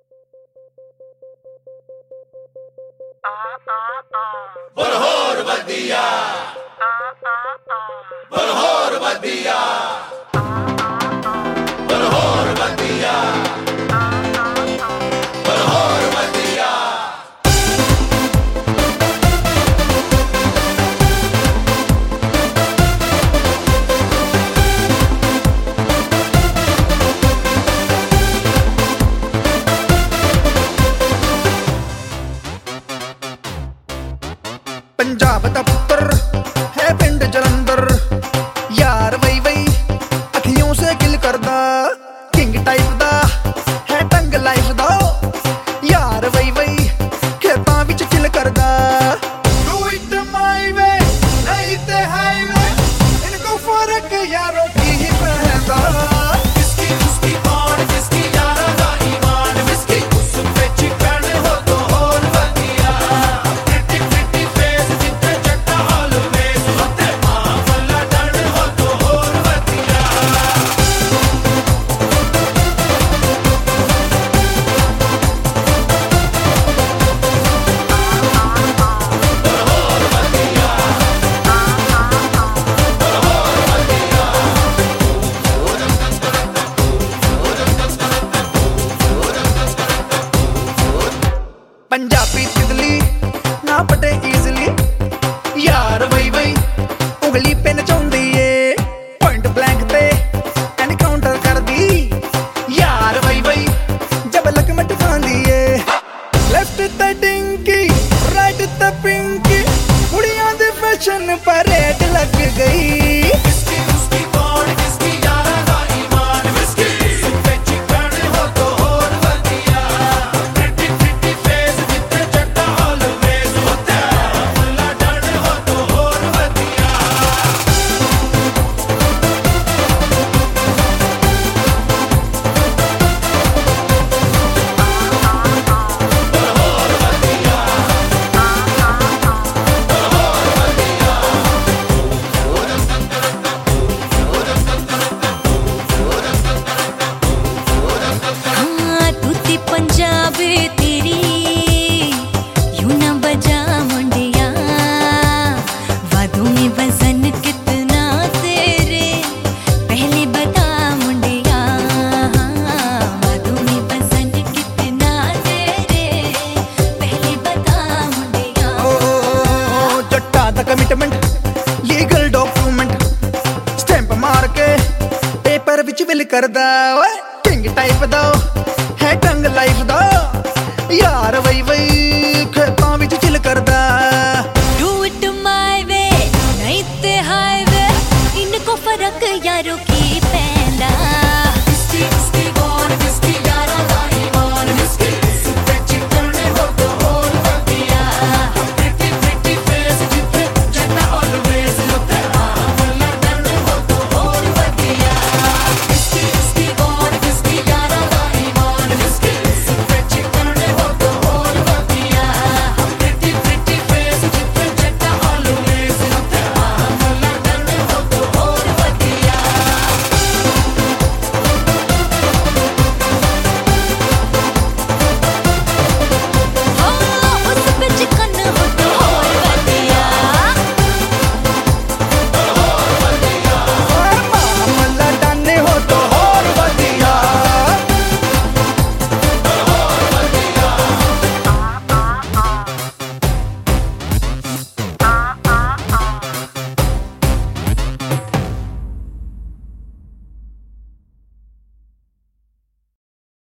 बरहोर बदिया बरहोर बदिया बरहोर बदिया बरहोर बदिया पंजाब दा पुत्र है पिंड जलंधर, यार वही वही अखियों से किल करदा, किंग टाइप दा है टंग लाइफ दा, यार वही वही खेतां विच चिल करदा। Do it my way, नहीं ते highway, इनको फर्क यारों की ही पैदा। किसकी उसकी कौन किसकी यारा दा ईमान विस्की उस पे चिकन हो तो और बदिया प्रिटी प्रिटी फेस जिते जट्टा ऑलवेज होते मां फल्ला डर हो तो और बदिया पंजाबी तितली ना पटे इजली, यार वही वही उंगली पे नचाउंदी ए, पॉइंट ब्लैंक ते एनकाउंटर कर दी, यार वही वही जब लकमट खांदी ए। लेफ्ट ते डिंकी राइट ते पिंकी, कुड़ियां दे फैशन परेड लग गई। किसकी उसकी कौन किसकी यारा दा ईमान विस्की उस पे चिकन हो तो और बदिया प्रिटी प्रिटी फेस जिते जट्टा ऑलवेज होते मां फल्ला डर हो तो और बदिया हाँ, तूती पंजाबी